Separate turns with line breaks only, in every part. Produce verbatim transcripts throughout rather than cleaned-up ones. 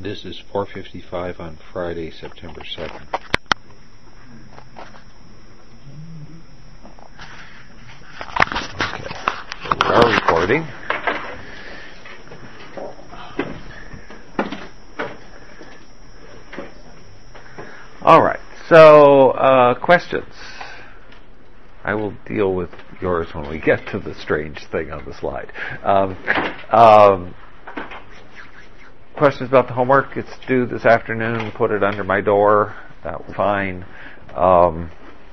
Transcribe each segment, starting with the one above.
This is four fifty-five on Friday, September second. Okay, we are recording. All right, so uh, questions. I will deal with yours when we get to the strange thing on the slide. Um, um, questions about the homework? It's due this afternoon. Put it under my door. That was fine. Um,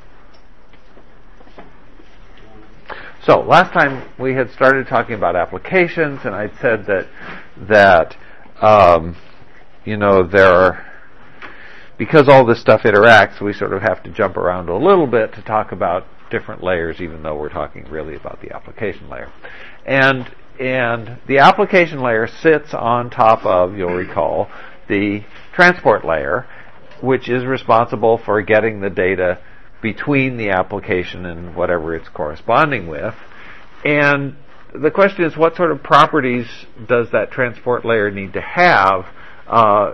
so last time we had started talking about applications, and I'd said that that um, you know there are. Because all this stuff interacts, we sort of have to jump around a little bit to talk about different layers, even though we're talking really about the application layer. And and the application layer sits on top of, you'll recall, the transport layer, which is responsible for getting the data between the application and whatever it's corresponding with. And the question is, what sort of properties does that transport layer need to have uh,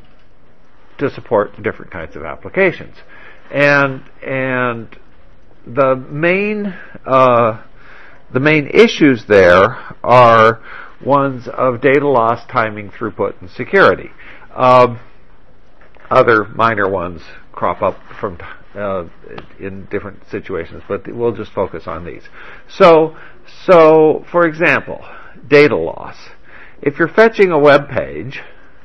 to support different kinds of applications? And and the main uh, the main issues there are ones of data loss, timing, throughput, and security. Um, other minor ones crop up from uh, in different situations, but we'll just focus on these. So, so for example, data loss. If you're fetching a web page,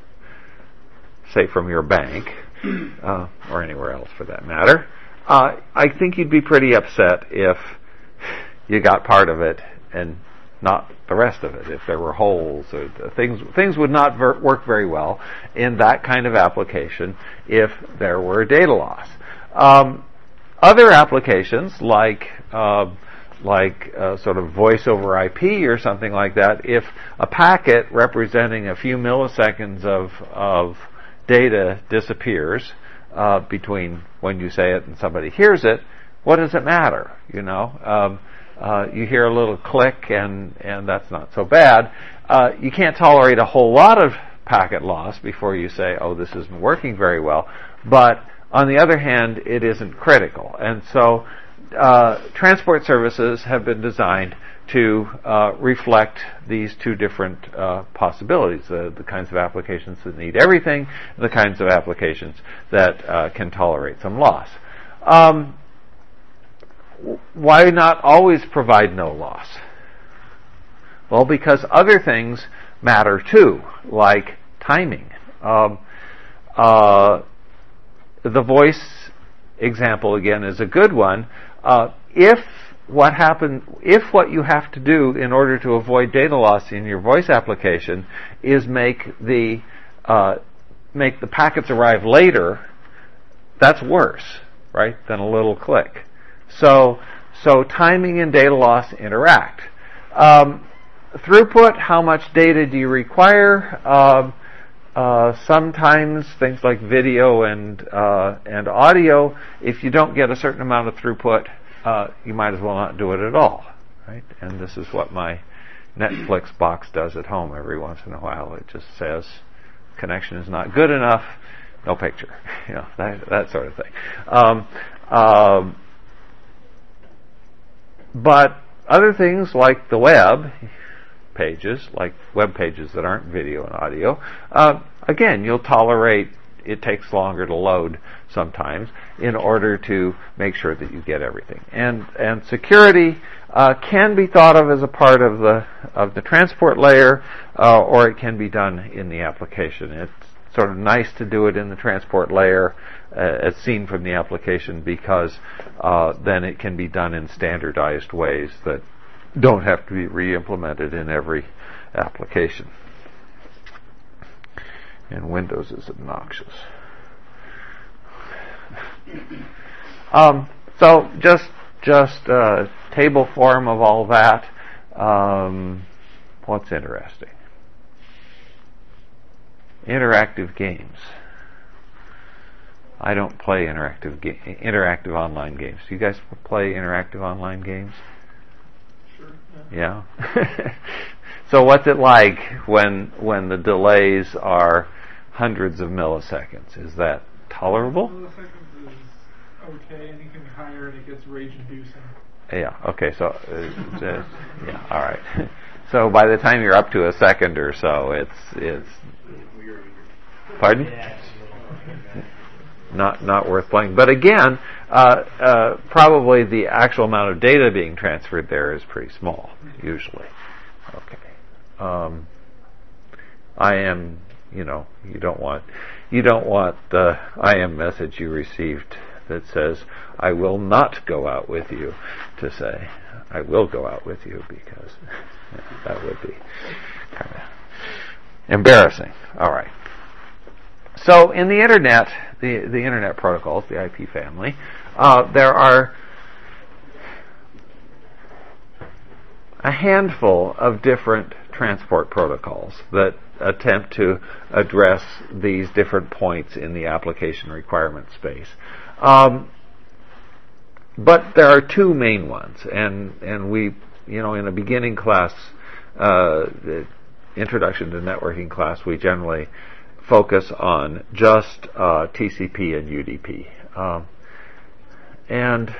say from your bank, uh, or anywhere else for that matter, uh, I think you'd be pretty upset if you got part of it and not the rest of it. If there were holes, or things things would not ver- work very well in that kind of application if there were data loss. Um, other applications, like uh, like uh, sort of voice over I P or something like that, if a packet representing a few milliseconds of of data disappears uh, between when you say it and somebody hears it, what does it matter? You know, um, uh, you hear a little click, and and that's not so bad. Uh, you can't tolerate a whole lot of packet loss before you say, oh, this isn't working very well. But on the other hand, it isn't critical, and so uh, transport services have been designed to uh, reflect these two different uh, possibilities, the, the kinds of applications that need everything, and the kinds of applications that uh, can tolerate some loss. Um, why not always provide no loss? Well, because other things matter too, like timing. Um, uh, the voice example, again, is a good one. Uh, if What happen if what you have to do in order to avoid data loss in your voice application is make the uh, make the packets arrive later, that's worse, right, than a little click. So so timing and data loss interact. Um, throughput, how much data do you require? Um, uh, sometimes things like video and uh, and audio, if you don't get a certain amount of throughput, Uh, you might as well not do it at all, right? And this is what my Netflix box does at home every once in a while. It just says connection is not good enough, no picture, you know, that, that sort of thing. Um, um, but other things like the web pages, like web pages that aren't video and audio, uh, again, you'll tolerate it takes longer to load sometimes in order to make sure that you get everything. And and security uh, can be thought of as a part of the of the transport layer, uh, or it can be done in the application. It's sort of nice to do it in the transport layer, uh, as seen from the application, because uh, then it can be done in standardized ways that don't have to be re-implemented in every application. And Windows is obnoxious. um, so just just uh, table form of all that. Um, what's interesting? Interactive games. I don't play interactive ga- interactive online games. Do you guys play interactive online games?
Sure.
Yeah. yeah? So what's it like when when the delays are
hundreds of milliseconds. Is that tolerable?
Milliseconds is okay. Anything higher and it gets rage-inducing.
Yeah. Okay. So, uh, uh, yeah. All right. So by the time you're up to a second or so, it's it's. Pardon? Not not worth playing. But again, uh, uh, probably the actual amount of data being transferred there is pretty small, usually. Okay. Um, I am, you know, you don't want you don't want the I am message you received that says, I will not go out with you, to say, I will go out with you, because that would be kind of embarrassing. All right. So in the Internet, the, the Internet protocols, the I P family, uh, there are a handful of different transport protocols that attempt to address these different points in the application requirement space. Um, but there are two main ones, and, and we, you know, in a beginning class, uh, the introduction to networking class, we generally focus on just uh, T C P and U D P. Um, and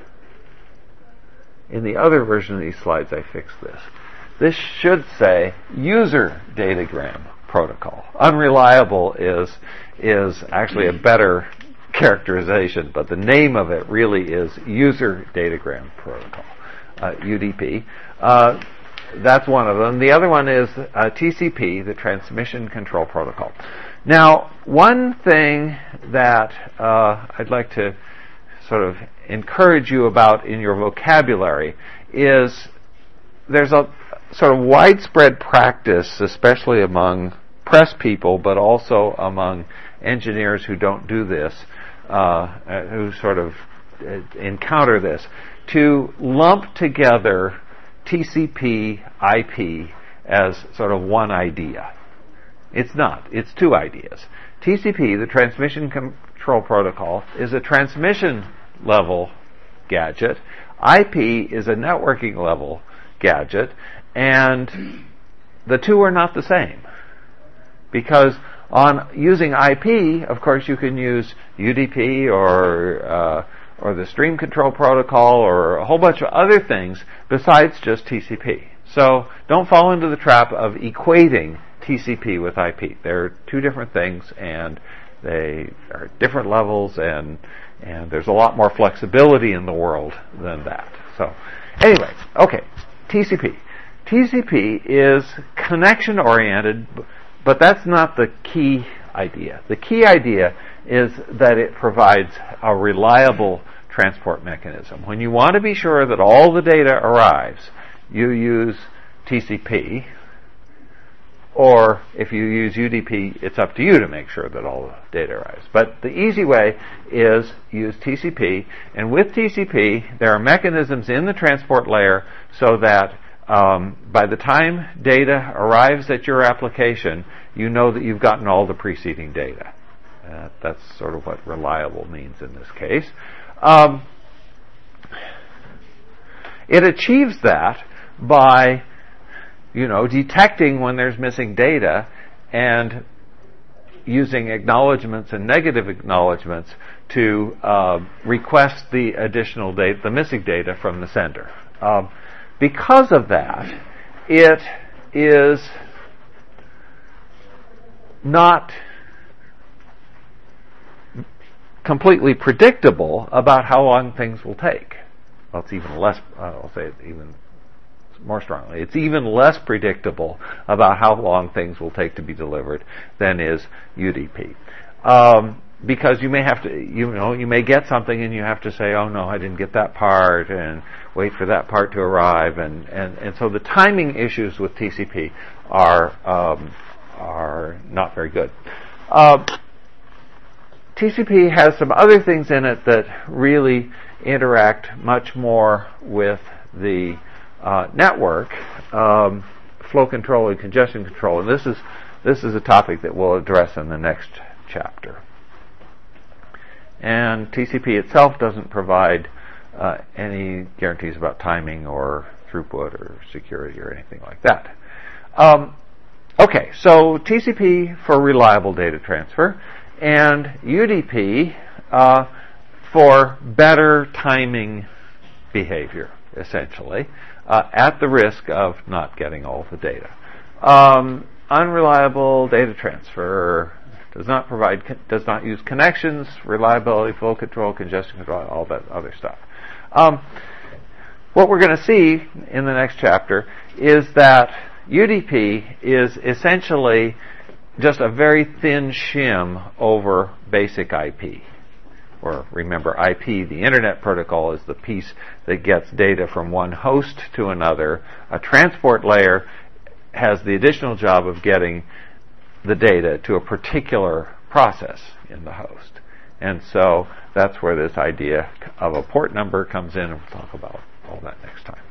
in the other version of these slides, I fixed this. This should say user datagram protocol. Unreliable is is actually a better characterization, but the name of it really is user datagram protocol, uh, U D P. Uh, that's one of them. The other one is uh, T C P, the Transmission Control Protocol. Now, one thing that uh, I'd like to sort of encourage you about in your vocabulary is there's a sort of widespread practice, especially among press people, but also among engineers who don't do this, uh, who sort of uh, encounter this, to lump together T C P, I P as sort of one idea. It's not. It's two ideas. T C P, the Transmission Control Protocol, is a transmission level gadget. I P is a networking level gadget, and the two are not the same. Because on using I P, of course, you can use U D P or uh, or the Stream Control Protocol or a whole bunch of other things besides just T C P. So don't fall into the trap of equating T C P with I P. They're two different things, and they are different levels, and and there's a lot more flexibility in the world than that. So anyway, okay, T C P. T C P is connection-oriented, but that's not the key idea. The key idea is that it provides a reliable transport mechanism. When you want to be sure that all the data arrives, you use T C P, or if you use U D P, it's up to you to make sure that all the data arrives. But the easy way is use T C P, and with T C P, there are mechanisms in the transport layer so that um, by the time data arrives at your application, you know that you've gotten all the preceding data. Uh, that's sort of what reliable means in this case. Um, it achieves that by, you know, detecting when there's missing data and using acknowledgments and negative acknowledgments to uh, request the additional data, the missing data from the sender. Um, because of that, it is not completely predictable about how long things will take. Well, it's even less, uh, I'll say it even more strongly, it's even less predictable about how long things will take to be delivered than is U D P. Um, because you may have to, you know, you may get something and you have to say, oh no, I didn't get that part, and wait for that part to arrive, and, and, and so the timing issues with T C P are um, are not very good. Uh, T C P has some other things in it that really interact much more with the uh, network, um, flow control and congestion control, and this is this is a topic that we'll address in the next chapter. And T C P itself doesn't provide uh, any guarantees about timing or throughput or security or anything like that. Um,
Okay, so T C P for reliable data transfer, and U D P uh, for better timing behavior, essentially, uh, at the risk of not getting all the data. Um, unreliable data transfer does not provide, does not use connections, reliability, flow control, congestion control, all that other stuff. Um, what we're going to see in the next chapter is that U D P is essentially just a very thin shim over basic I P. Or remember, I P, the Internet Protocol, is the piece that gets data from one host to another. A transport layer has the additional job of getting the data to a particular process in the host. And so that's where this idea of a port number comes in, and we'll talk about all that next time.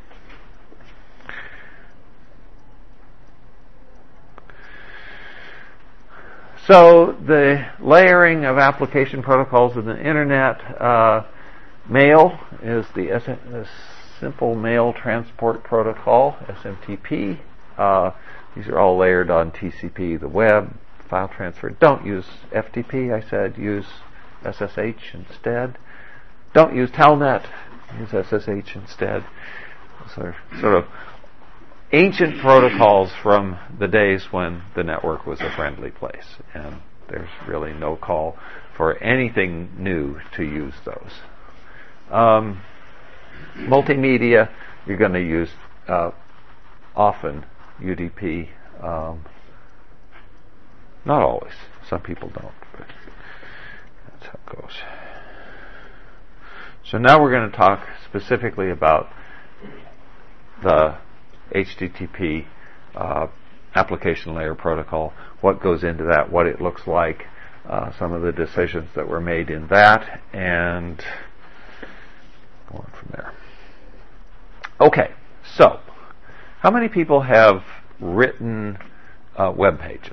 So the layering of application protocols in the Internet, uh, mail is the, S- the Simple Mail Transport Protocol, S M T P. Uh, these are all layered on T C P. The web, file transfer. Don't use F T P, I said. Use S S H instead. Don't use Telnet. Use S S H instead. So sort of ancient protocols from the days when the network was a friendly place, and there's really no call for anything new to use those. Um, multimedia, you're going to use uh, often U D P. Um, not always. Some people don't, but that's how it goes. So now we're going to talk specifically about the H T T P uh, application layer protocol, what goes into that, what it looks like, uh, some of the decisions that were made in that, and go on from there. Okay, so how many people have written uh, web pages?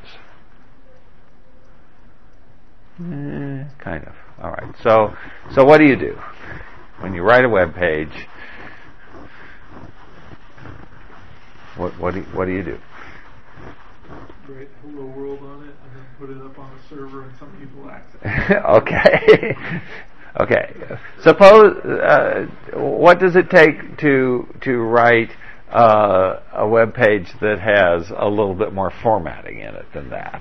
Eh, kind of. All right. So, so what do you do when you write a web page? What what do you, what do you do?
Write hello world on it and then put it up on a server and some people access it.
Okay. Okay. Suppose uh, what does it take to to write uh, a web page that has a little bit more formatting in it than that?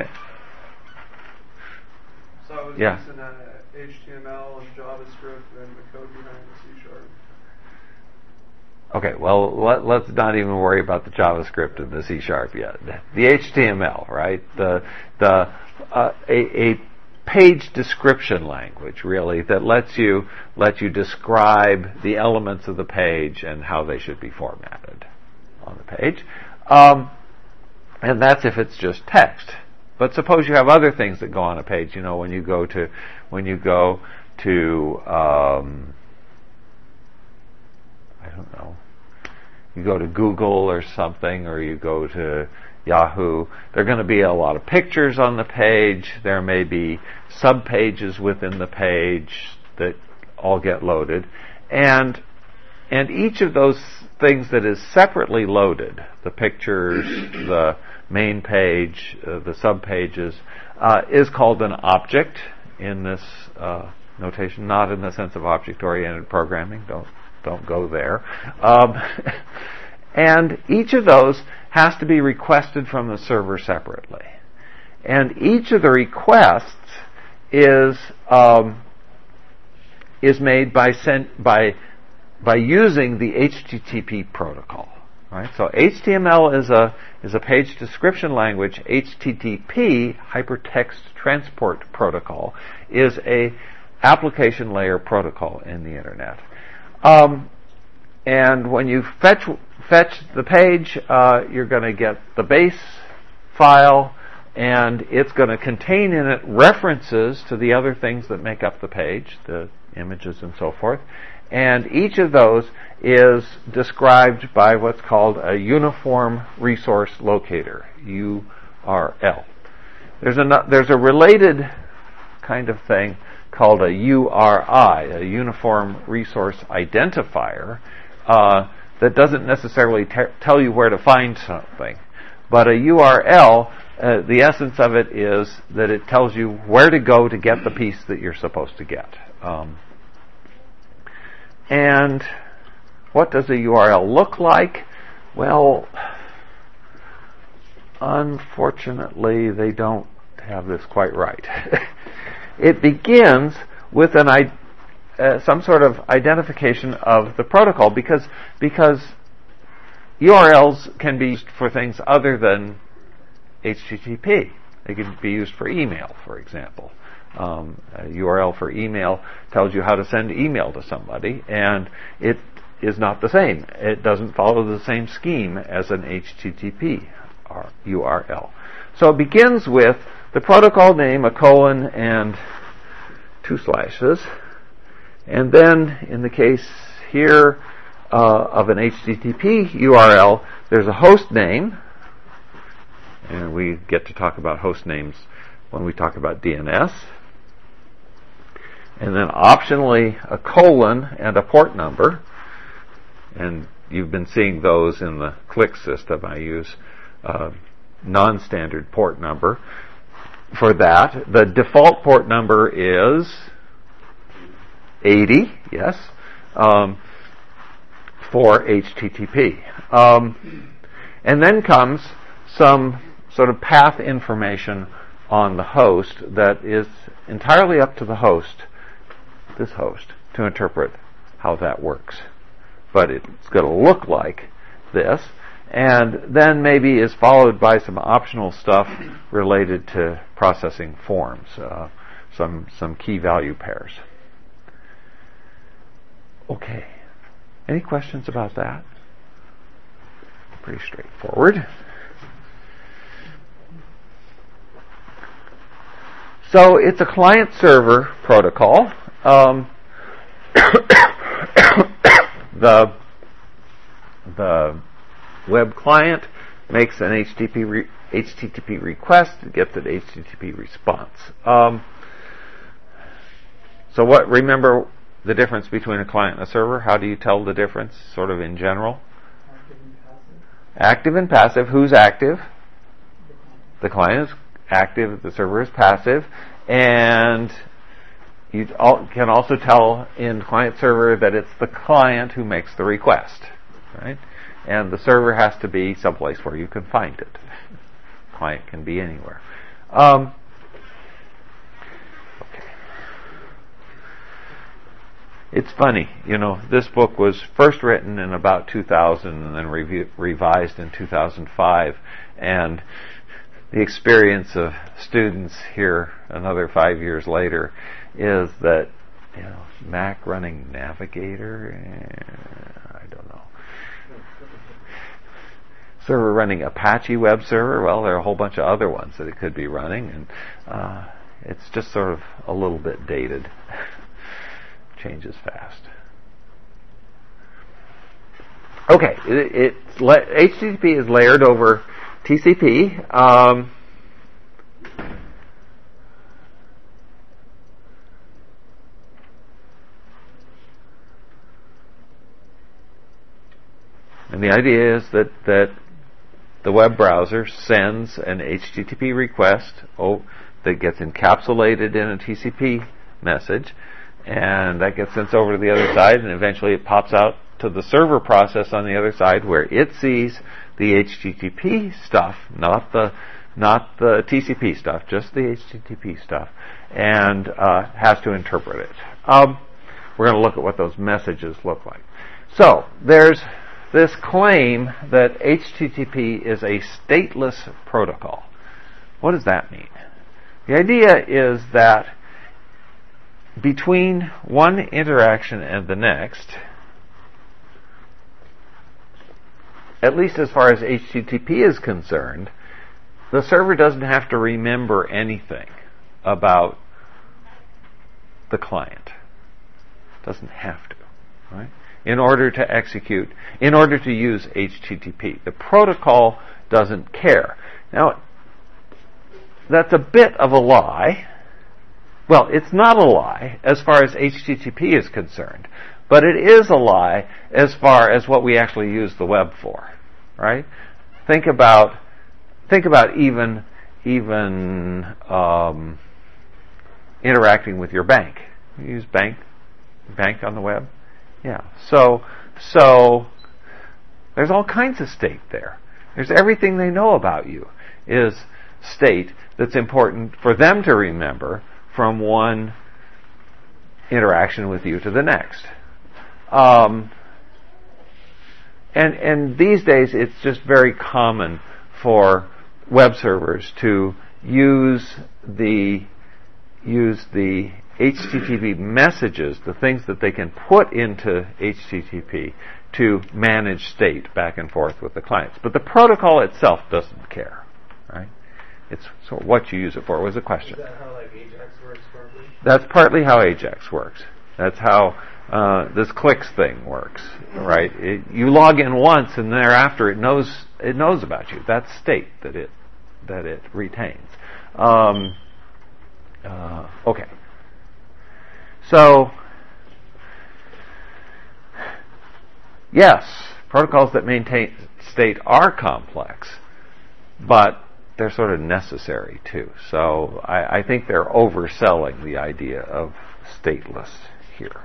So I was
Yeah.
using uh, H T M L and JavaScript and the code behind the C Sharp.
Okay, well, let, let's not even worry about the JavaScript and the C Sharp yet. The H T M L, right? The the uh, a, a page description language, really, that lets you let you describe the elements of the page and how they should be formatted on the page. Um, and that's if it's just text. But suppose you have other things that go on a page. You know, when you go to when you go to um, I don't know. You go to Google or something, or you go to Yahoo. There are going to be a lot of pictures on the page. There may be sub-pages within the page that all get loaded. And and each of those things that is separately loaded, the pictures, the main page, uh, the sub-pages, uh, is called an object in this uh, notation, not in the sense of object-oriented programming. Don't Don't go there. Um, and each of those has to be requested from the server separately. And each of the requests is um, is made by sent by by using the H T T P protocol. Right? So H T M L is a is a page description language. H T T P, Hypertext Transport Protocol, is a application layer protocol in the Internet. Um, and when you fetch fetch the page, uh, you're going to get the base file, and it's going to contain in it references to the other things that make up the page, the images and so forth. And each of those is described by what's called a Uniform Resource Locator, U R L. There's a there's a related kind of thing called a U R I, a Uniform Resource Identifier, uh, that doesn't necessarily te- tell you where to find something, But a U R L, uh, the essence of it is that it tells you where to go to get the piece that you're supposed to get. Um, and what does a U R L look like? Well, unfortunately, they don't have this quite right. It begins with an uh, some sort of identification of the protocol, because because U R Ls can be used for things other than H T T P. They can be used for email, for example. Um, a U R L for email tells you how to send email to somebody, and it is not the same. It doesn't follow the same scheme as an H T T P U R L. So it begins with the protocol name, a colon, and two slashes. And then, in the case here uh, of an H T T P U R L, there's a host name, and we get to talk about host names when we talk about D N S. And then optionally a colon and a port number. And you've been seeing those in the click system. I use uh, non-standard port number for that. The default port number is eighty, yes, um, for H T T P. Um, and then comes some sort of path information on the host that is entirely up to the host, this host, to interpret how that works. But it's going to look like this, and then maybe is followed by some optional stuff related to processing forms, uh, some some key value pairs. Okay. Any questions about that? Pretty straightforward. So it's a client-server protocol. Um, the the web client makes an H T T P re- H T T P request, it gets an H T T P response. Um, so what? Remember the difference between a client and a server? How do you tell the difference, sort of in general?
Active and passive.
Active and passive. Who's active? The client is active. The server is passive. And you al- can also tell in client server that it's the client who makes the request, right? And the server has to be someplace where you can find it. Client can be anywhere. Um, okay. It's funny, you know, this book was first written in about two thousand and then revi- revised in two thousand five, and the experience of students here another five years later is that, you know, Mac running Navigator, eh, I don't know. Server running Apache web server, well, there are a whole bunch of other ones that it could be running, and uh, it's just sort of a little bit dated. Changes fast. Okay, it, it's la- H T T P is layered over T C P. Um, and the idea is that, that the web browser sends an H T T P request oh, that gets encapsulated in a T C P message, and that gets sent over to the other side, and eventually it pops out to the server process on the other side, where it sees the H T T P stuff, not the not the T C P stuff, just the H T T P stuff, and uh, has to interpret it. Um, we're going to look at what those messages look like. So there's this claim that H T T P is a stateless protocol. What does that mean? The idea is that between one interaction and the next, at least as far as H T T P is concerned, the server doesn't have to remember anything about the client. Doesn't have to, right? In order to execute, in order to use H T T P. The protocol doesn't care. Now, that's a bit of a lie. Well, it's not a lie as far as H T T P is concerned, but it is a lie as far as what we actually use the web for, right? Think about think about even even um, interacting with your bank. You use bank bank on the web, yeah. So so there's all kinds of state there. There's everything they know about you is state that's important for them to remember from one interaction with you to the next. Um, and and these days it's just very common for web servers to use the use the H T T P messages, the things that they can put into H T T P to manage state back and forth with the clients. But the protocol itself doesn't care, right? It's sort of what you use it for was a question.
Is that how like Ajax works partly?
That's partly how Ajax works. That's how uh, this clicks thing works, right? It, you log in once, and thereafter it knows it knows about you. That's state that it that it retains. Um, uh, okay. So, yes, protocols that maintain state are complex, but they're sort of necessary too. So I, I think they're overselling the idea of stateless here.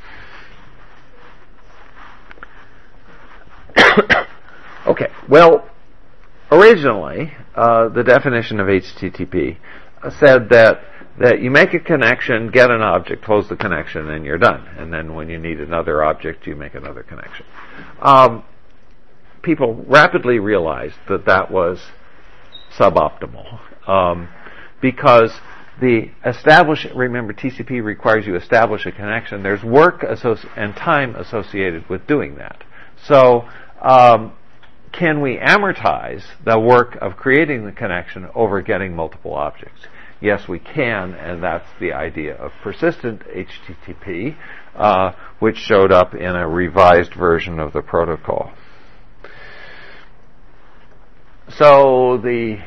Okay, well, originally uh, the definition of H T T P said that that you make a connection, get an object, close the connection, and you're done. And then when you need another object, you make another connection. Um, people rapidly realized that that was suboptimal um, because the establish. Remember, T C P requires you establish a connection. There's work associ- and time associated with doing that. So, um, can we amortize the work of creating the connection over getting multiple objects? Yes, we can, and that's the idea of persistent H T T P, uh, which showed up in a revised version of the protocol. So the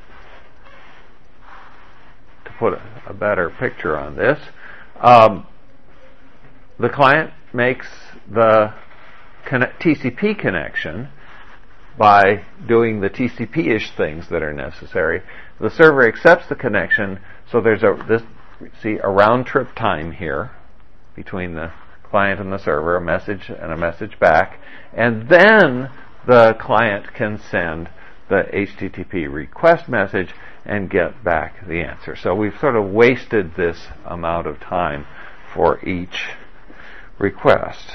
to put a, a better picture on this, um, the client makes the conne- T C P connection by doing the T C P-ish things that are necessary. The server accepts the connection, so there's a this see a round trip time here between the client and the server, a message and a message back, and then the client can send the H T T P request message and get back the answer. So we've sort of wasted this amount of time for each request.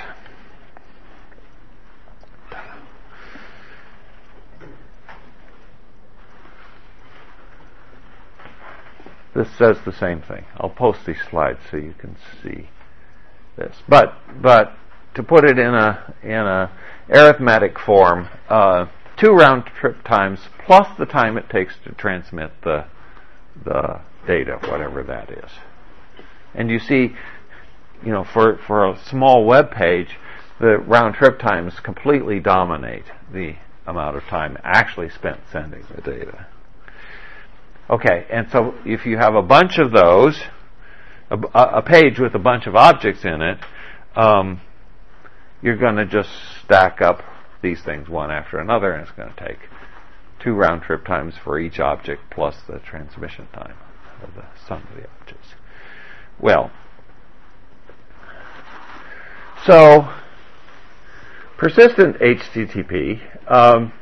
This says the same thing. I'll post these slides so you can see this. But but to put it in a in a arithmetic form, uh, two round trip times plus the time it takes to transmit the the data, whatever that is. And you see, you know, for for a small web page, the round trip times completely dominate the amount of time actually spent sending the data. Okay, and so if you have a bunch of those, a, a page with a bunch of objects in it, um, you're going to just stack up these things one after another, and it's going to take two round trip times for each object plus the transmission time of the sum of the objects. Well, so persistent H T T P um,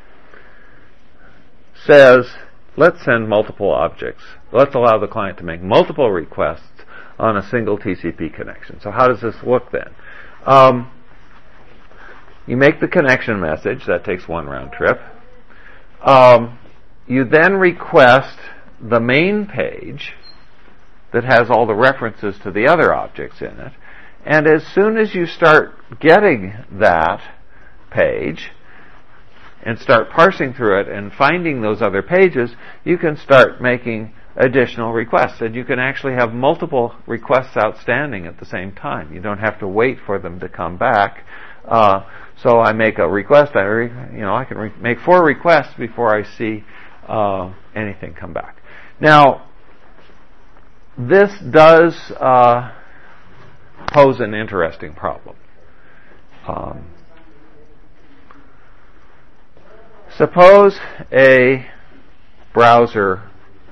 says, let's send multiple objects. Let's allow the client to make multiple requests on a single T C P connection. So how does this look then? Um, you make the connection message. That takes one round trip. Um, you then request the main page that has all the references to the other objects in it. And as soon as you start getting that page and start parsing through it and finding those other pages, you can start making additional requests. And you can actually have multiple requests outstanding at the same time. You don't have to wait for them to come back. Uh, so I make a request. I, re, you know, I can re- make four requests before I see uh, anything come back. Now, this does uh, pose an interesting problem. Um, suppose a browser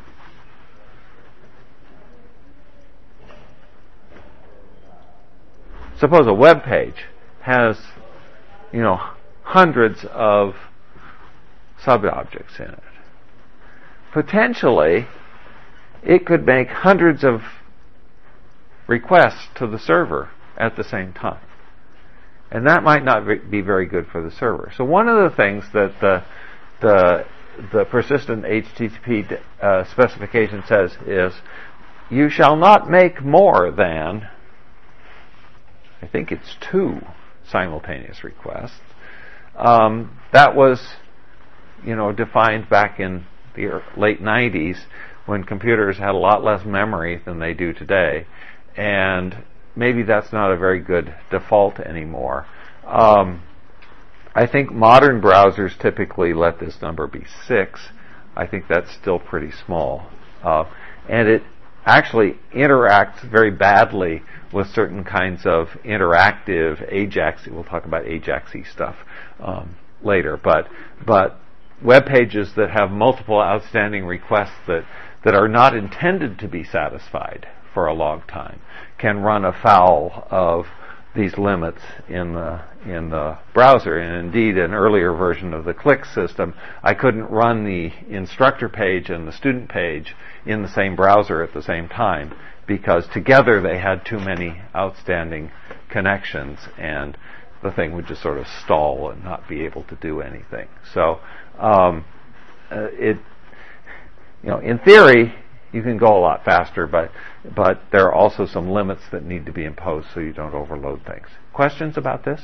suppose a web page has, you know, hundreds of sub-objects in it. Potentially, it could make hundreds of requests to the server at the same time. And that might not be very good for the server. So one of the things that the the, the persistent H T T P uh, specification says is, you shall not make more than, I think it's two simultaneous requests. Um, that was, you know, defined back in the late nineties when computers had a lot less memory than they do today. And maybe that's not a very good default anymore. Um, I think modern browsers typically let this number be six. I think that's still pretty small. Uh, and it actually interacts very badly with certain kinds of interactive Ajax. We'll talk about Ajax-y stuff um, later. But but web pages that have multiple outstanding requests that, that are not intended to be satisfied for a long time can run afoul of these limits in the in the browser. And indeed, an earlier version of the Click system, I couldn't run the instructor page and the student page in the same browser at the same time because together they had too many outstanding connections, and the thing would just sort of stall and not be able to do anything. So, um, uh, it, you know, in theory, you can go a lot faster, but but there are also some limits that need to be imposed so you don't overload things. Questions about this?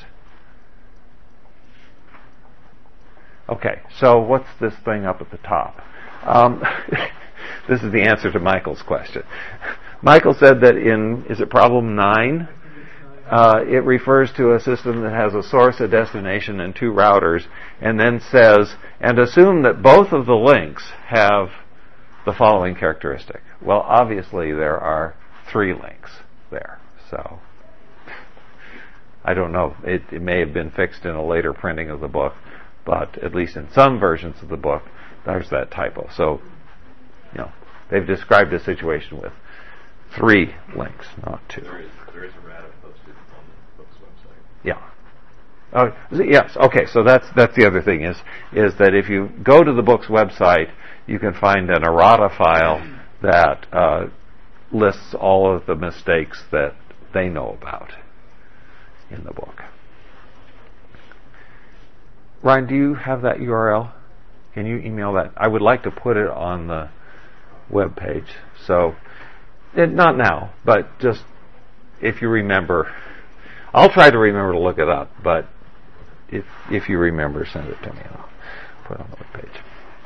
Okay, so what's this thing up at the top? Um, this is the answer to Michael's question. Michael said that in, is it problem nine? Uh, it refers to a system that has a source, a destination, and two routers, and then says, and assume that both of the links have the following characteristic. Well, obviously there are three links there, so I don't know. It, it may have been fixed in a later printing of the book, but at least in some versions of the book, there's that typo. So, you know, they've described a situation with three links, not two.
There is, there is a errata posted on the book's website.
Yeah. Oh, yes. Okay. So that's that's the other thing is is that if you go to the book's website, you can find an errata file that uh, lists all of the mistakes that they know about in the book. Ryan, do you have that U R L? Can you email that? I would like to put it on the web page. So, it, not now, but just if you remember. I'll try to remember to look it up, but if if you remember, send it to me and I'll put it on the web page.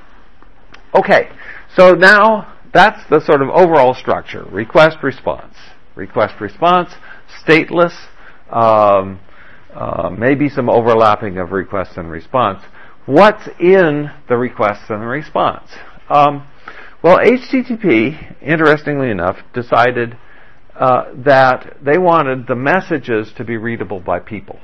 Okay, so now that's the sort of overall structure. Request, response. Request, response, stateless, um, uh, maybe some overlapping of request and response. What's in the request and the response? Um, well, H T T P, interestingly enough, decided uh, that they wanted the messages to be readable by people.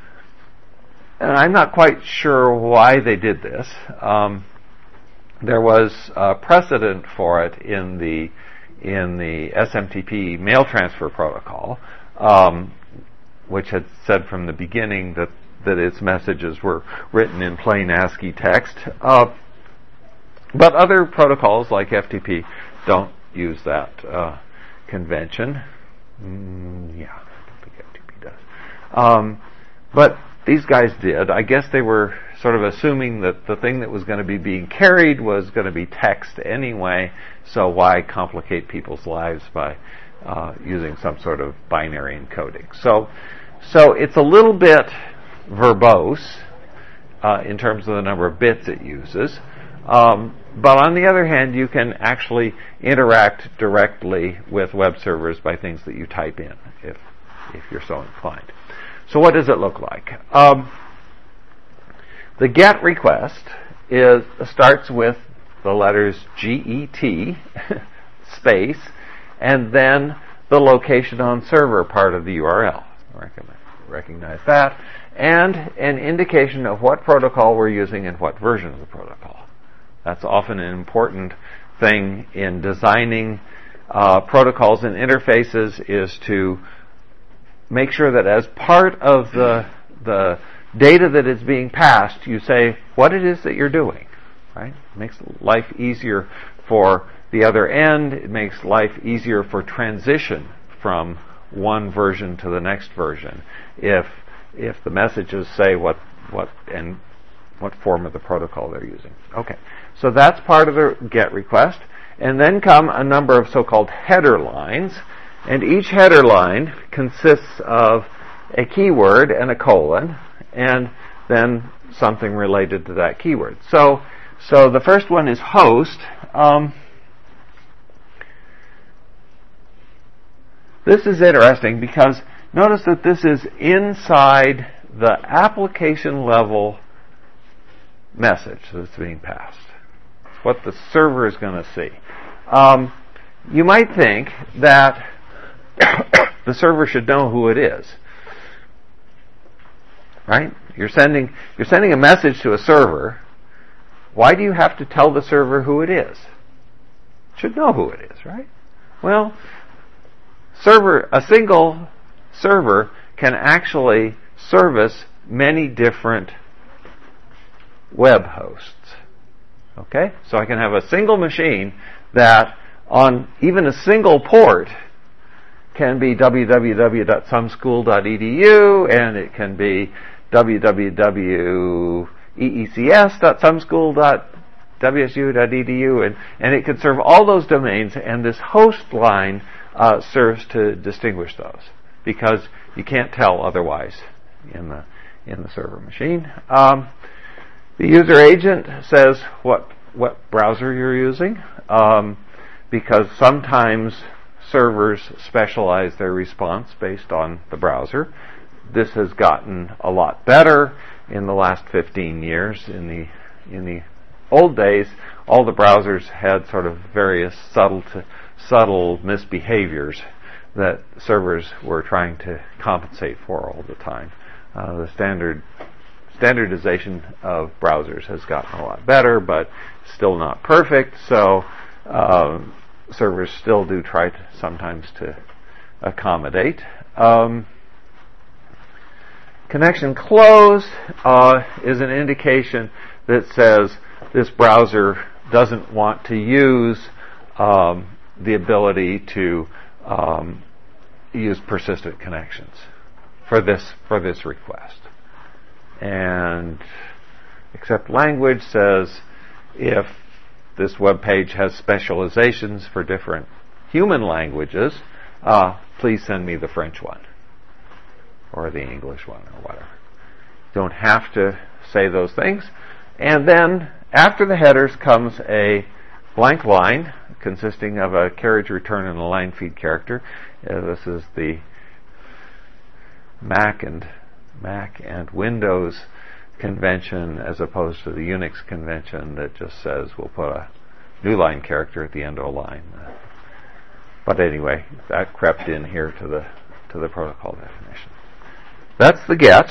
And I'm not quite sure why they did this. Um, There was uh, precedent for it in the in the S M T P mail transfer protocol, um, which had said from the beginning that, that its messages were written in plain ASCII text. Uh, but other protocols like F T P don't use that uh, convention. Mm, yeah, I don't think F T P does. Um, but these guys did. I guess they were sort of assuming that the thing that was going to be being carried was going to be text anyway, so why complicate people's lives by uh, using some sort of binary encoding? So, so it's a little bit verbose uh, in terms of the number of bits it uses, um, but on the other hand, you can actually interact directly with web servers by things that you type in, if if you're so inclined. So what does it look like? Um, the GET request is starts with the letters G E T space and then the location on server part of the U R L. Recognize that. And an indication of what protocol we're using and what version of the protocol That's often an important thing in designing uh, protocols and interfaces, is to make sure that as part of the the data that is being passed, you say what it is that you're doing. Right? It makes life easier for the other end. It makes life easier for transition from one version to the next version, if if the messages say what what and what form of the protocol they're using. Okay, so that's part of the GET request, and then come a number of so-called header lines, and each header line consists of a keyword and a colon, and then something related to that keyword. So, so the first one is host. Um, This is interesting because notice that this is inside the application level message that's being passed. It's what the server is going to see. Um, you might think that the server should know who it is. Right? You're sending you're sending a message to a server. Why do you have to tell the server who it is? It should know who it is, right? Well, Server, a single server can actually service many different web hosts. Okay? So I can have a single machine that on even a single port can be w w w dot some school dot e d u, and it can be w w w dot e e c s dot some school dot w s u dot e d u, and, and it can serve all those domains, and this host line Uh, serves to distinguish those, because you can't tell otherwise in the in the server machine. Um, the user agent says what what browser you're using, um, because sometimes servers specialize their response based on the browser. This has gotten a lot better in the last fifteen years. In the in the old days, all the browsers had sort of various subtle to subtle misbehaviors that servers were trying to compensate for all the time. Uh, the standard standardization of browsers has gotten a lot better, but still not perfect. So uh, servers still do try to, sometimes to accommodate. Um, connection closed uh, is an indication that says this browser doesn't want to use um, the ability to um, use persistent connections for this for this request. And accept language says if this web page has specializations for different human languages, uh, please send me the French one or the English one or whatever. Don't have to say those things. And then after the headers comes a blank line consisting of a carriage return and a line feed character. Uh, this is the Mac and Mac and Windows convention as opposed to the Unix convention that just says we'll put a new line character at the end of a line. Uh, but anyway, that crept in here to the to the protocol definition. That's the GET.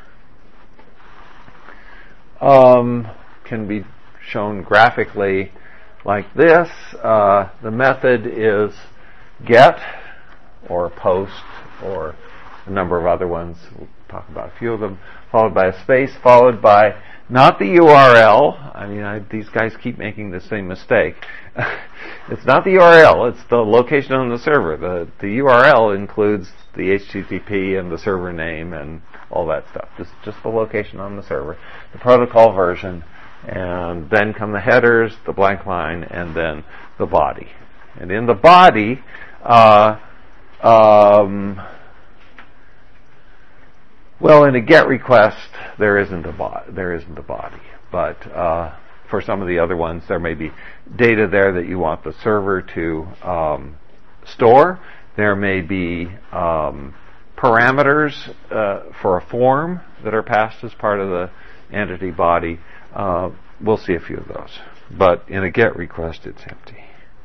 Um, can be shown graphically like this. Uh, the method is GET or POST or a number of other ones. We'll talk about a few of them. Followed by a space, followed by not the U R L. I mean, I, these guys keep making the same mistake. It's not the U R L. It's the location on the server. The the U R L includes the H T T P and the server name and all that stuff. Just just the location on the server, the protocol version, and then come the headers, the blank line, and then the body. And in the body, uh, um, well, in a GET request, there isn't a bo- there isn't a body, but uh, for some of the other ones, there may be data there that you want the server to um, store. There may be um, parameters uh, for a form that are passed as part of the entity body. Uh, we'll see a few of those, but in a GET request, it's empty.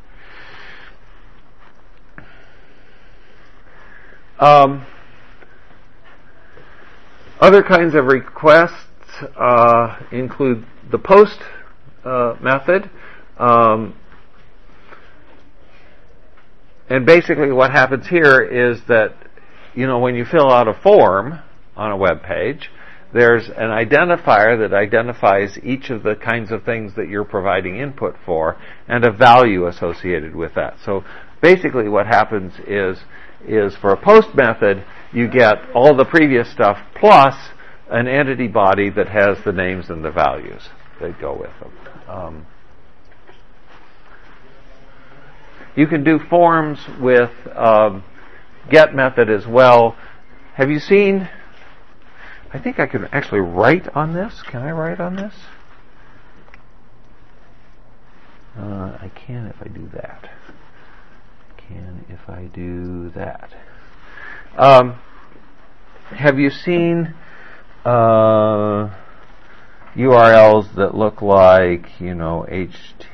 Um, Other kinds of requests uh, include the POST uh, method. Um, and basically what happens here is that, you know, when you fill out a form on a web page, there's an identifier that identifies each of the kinds of things that you're providing input for and a value associated with that. So basically what happens is, is for a post method, you get all the previous stuff plus an entity body that has the names and the values that go with them. Um, you can do forms with um, get method as well. Have you seen... I think I can actually write on this. Can I write on this? Uh, I can if I do that. Can if I do that. Um, have you seen uh, U R Ls that look like, you know, H T?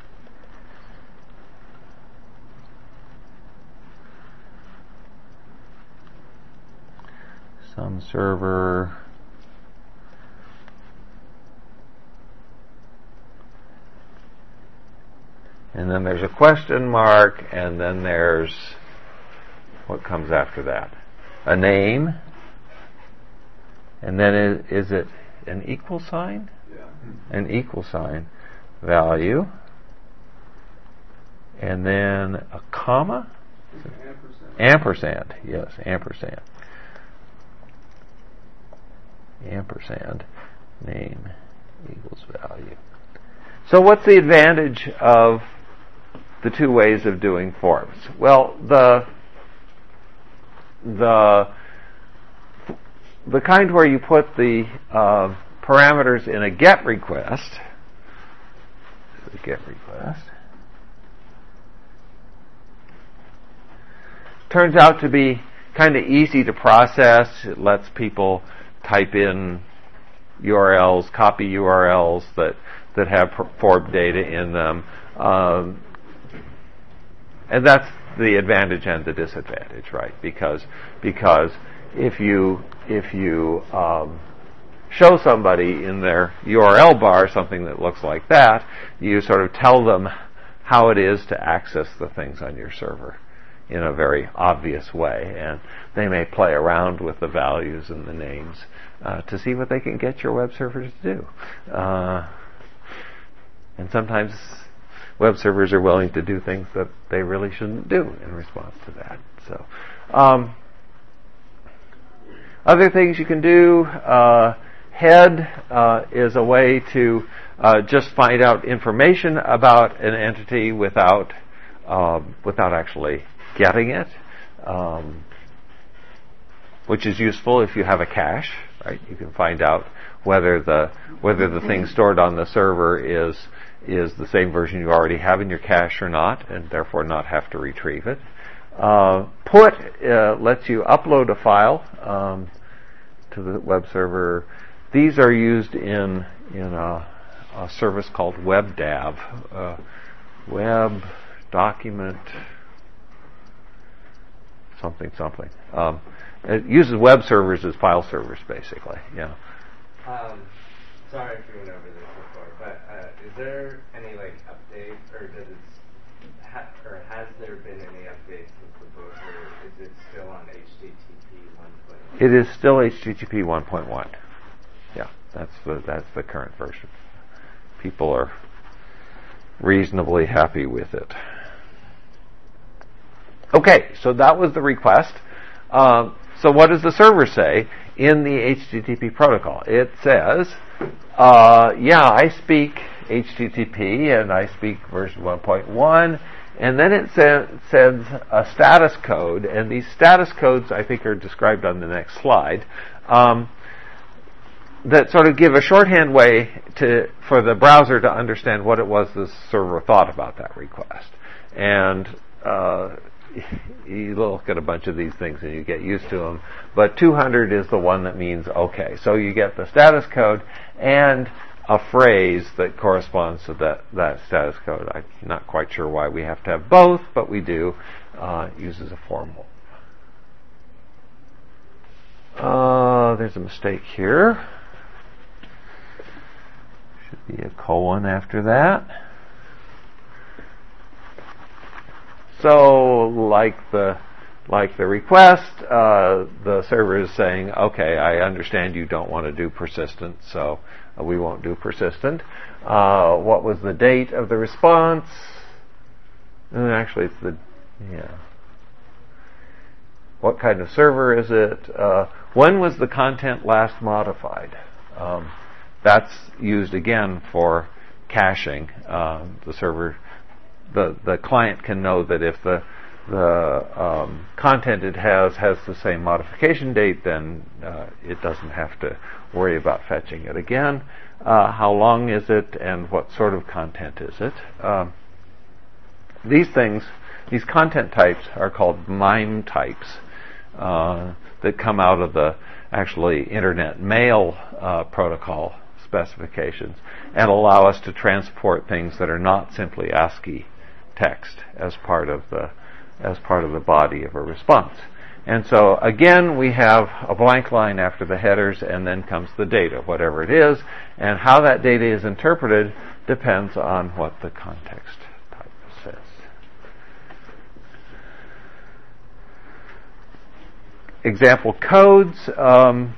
Some server, and then there's a question mark, and then there's what comes after that? A name, and then is, is it an equal sign?
Yeah.
An equal sign, value, and then a comma?
Ampersand.
Ampersand, yes, ampersand. Ampersand name equals value. So what's the advantage of the two ways of doing forms? Well, the the the kind where you put the uh, parameters in a GET request, the GET request, turns out to be kind of easy to process. It lets people type in U R Ls, copy U R Ls that, that have form data in them. Um, and that's the advantage and the disadvantage, right? Because because if you if you um, show somebody in their U R L bar something that looks like that, you sort of tell them how it is to access the things on your server in a very obvious way, and they may play around with the values and the names uh, to see what they can get your web server to do. Uh, and sometimes web servers are willing to do things that they really shouldn't do in response to that. So, um, other things you can do, uh, head uh, is a way to uh, just find out information about an entity without um, without actually getting it, um, which is useful if you have a cache, right? You can find out whether the whether the thing stored on the server is is the same version you already have in your cache or not, and therefore not have to retrieve it. Uh, put uh, lets you upload a file um, to the web server. These are used in in a, a service called WebDAV, uh, Web Document something something. Um, it uses web servers as file servers, basically. Yeah.
Um, sorry if you went over this before, but uh, is there any like update, or does it, ha- or has there been any updates since the book, or is it still on H T T P one point one?
It is still H T T P one point one. Yeah, that's the that's the current version. People are reasonably happy with it. Okay, so that was the request. Um, so what does the server say in the H T T P protocol? It says, uh, yeah, I speak H T T P and I speak version one point one, and then it sa- sends a status code, and these status codes I think are described on the next slide, um, that sort of give a shorthand way to for the browser to understand what it was the server thought about that request. And uh, you look at a bunch of these things and you get used to them, but two hundred is the one that means okay. So you get the status code and a phrase that corresponds to that, that status code. I'm not quite sure why we have to have both, but we do. Uh, it uses a formal. Uh, there's a mistake here. Should be a colon after that. So, like the like the request, uh, the server is saying, okay, I understand you don't want to do persistent, so uh, we won't do persistent. Uh, what was the date of the response? And actually, it's the, yeah. What kind of server is it? Uh, when was the content last modified? Um, that's used again for caching. Um, the server, the the client can know that if the the um, content it has has the same modification date, then uh, it doesn't have to worry about fetching it again. Uh, how long is it, and what sort of content is it? Um, these things, these content types are called MIME types uh, that come out of the actually Internet Mail uh, Protocol specifications and allow us to transport things that are not simply ASCII text as part of the as part of the body of a response. And so again, we have a blank line after the headers, and then comes the data, whatever it is, and how that data is interpreted depends on what the context type says. Example codes. Um,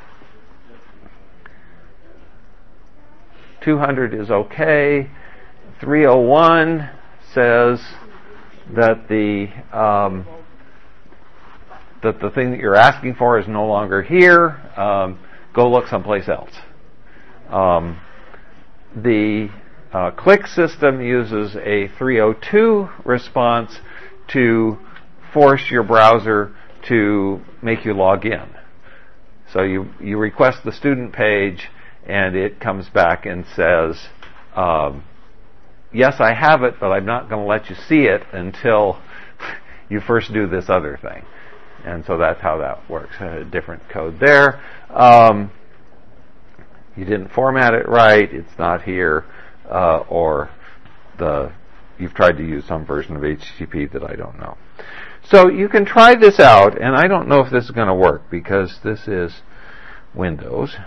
two hundred is okay. three oh one says that the um, that the thing that you're asking for is no longer here. Um, go look someplace else. Um, the uh, click system uses a three oh two response to force your browser to make you log in. So you you request the student page, and it comes back and says, um, yes, I have it, but I'm not going to let you see it until you first do this other thing. And so that's how that works. A different code there. Um, you didn't format it right. It's not here, uh, or the you've tried to use some version of H T T P that I don't know. So you can try this out, and I don't know if this is going to work because this is Windows.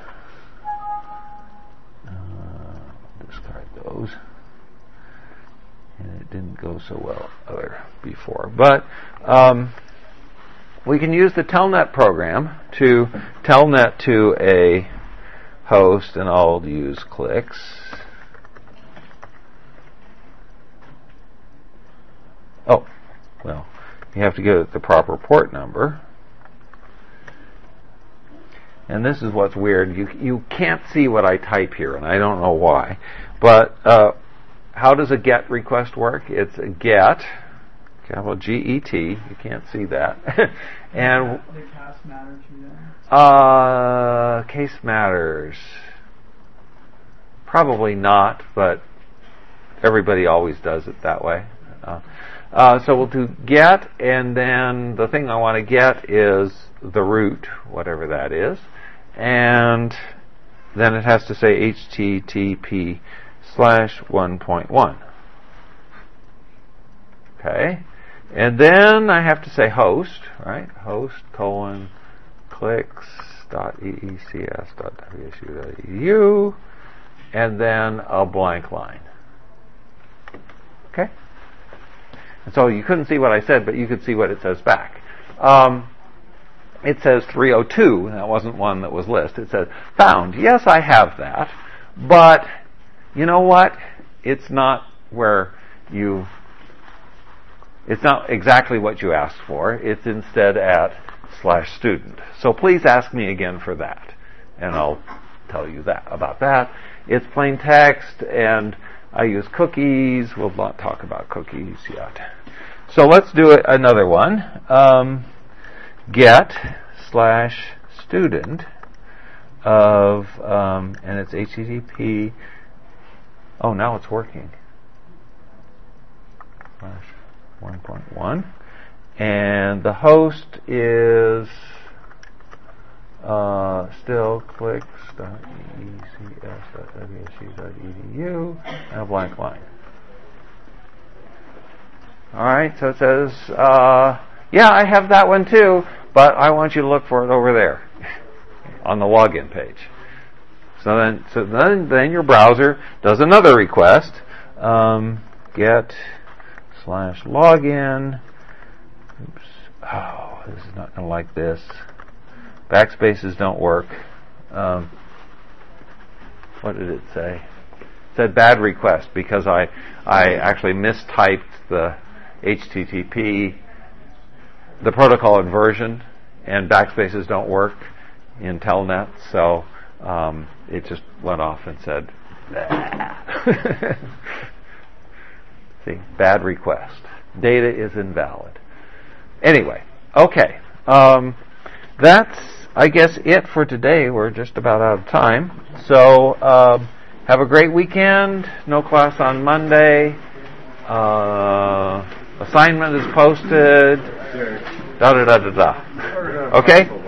Uh, discard those. And it didn't go so well other before. But um, we can use the Telnet program to Telnet to a host, and I'll use clicks. Oh, well, you have to give it the proper port number. And this is what's weird. You you can't see what I type here, and I don't know why. But uh, how does a GET request work? It's a GET, capital G E T. You can't see that. And
the case matters, you know?
Uh, case matters. Probably not, but everybody always does it that way. Uh, uh, so we'll do GET, and then the thing I want to get is the root, whatever that is, and then it has to say H T T P slash one point one. Okay, and then I have to say host, right? Host colon clicks dot eecs dot w s u dot e d u, and then a blank line. Okay, and so you couldn't see what I said, but you could see what it says back. Um, it says three oh two. That wasn't one that was listed. It says found. Yes, I have that, but you know what? It's not where you. It's not exactly what you asked for. It's instead at slash student. So please ask me again for that, and I'll tell you that about that. It's plain text, and I use cookies. We'll not talk about cookies yet. So let's do it, another one. Um, get slash student of, um, and it's H T T P. Oh, now it's working. Slash one point one. And the host is uh, still clicks dot e e c s dot w s u dot e d u and a blank line. All right, so it says, uh, yeah, I have that one too, but I want you to look for it over there on the login page. So then, so then, then your browser does another request. Um, get slash login. Oops. Oh, this is not going to like this. Backspaces don't work. Um, what did it say? It said bad request because I I actually mistyped the H T T P, the protocol inversion, and backspaces don't work in Telnet, so um, it just went off and said, see, bad request. Data is invalid. Anyway, okay. Um, that's, I guess, it for today. We're just about out of time. So, uh, have a great weekend. No class on Monday. Uh, assignment is posted. Da da da da da. Okay?